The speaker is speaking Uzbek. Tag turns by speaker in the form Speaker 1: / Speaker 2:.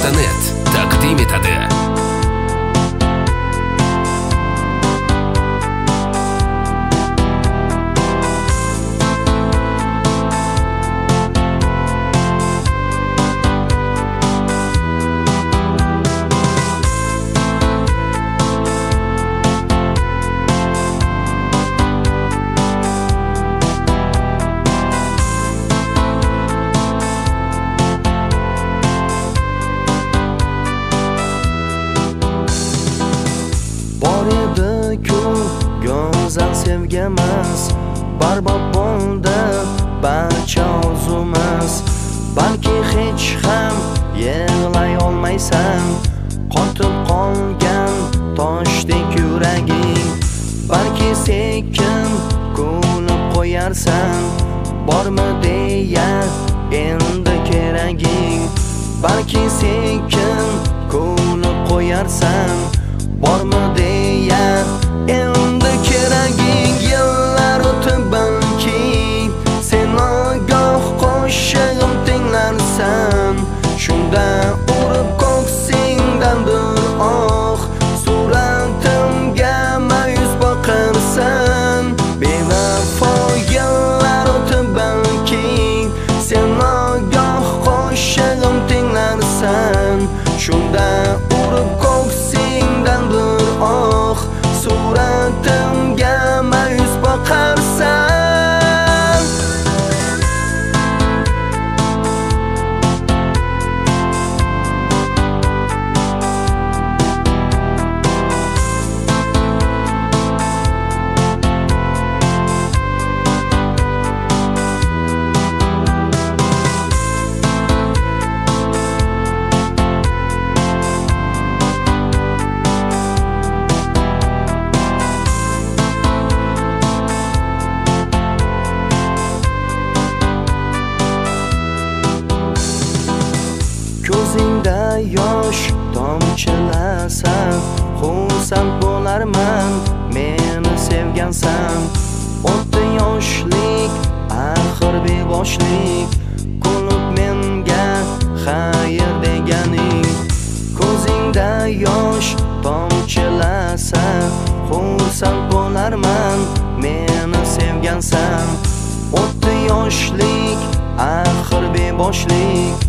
Speaker 1: radio.net taqdim etadi.
Speaker 2: Bor edi ku go'zal sevgimiz, barbod bo'ldi barcha orzumuz. Balki hech ham yig'lay olmaysan, qotib qolgan toshdek yuraging. Balki sekin ko'nib qo'yarsan, bormi deya endi keraging. Balki sekin ko'nib qo'yarsan, bormi deya endi keraging. Yillar o'tib balki sen ogoh qo'shig'im tinglarsan, shunda urib ko'ksingdandir oh, suratimga ma'yus boqarsan. Bevafo yillar o'tib balki sen ogoh qo'shig'im tinglarsan, shunda urib ko'ksingdandir oh, suratimga ma'yus boqarsan. Ko'zingda yosh tomchilasa, xursand bo'larman, meni sevgansan. 10 yoshlik axir beboshlik, ko'nib menga xayr deganing. Ko'zingda yosh tomchilasa, xursand bo'larman, meni sevgansan. 10 yoshlik axir beboshlik,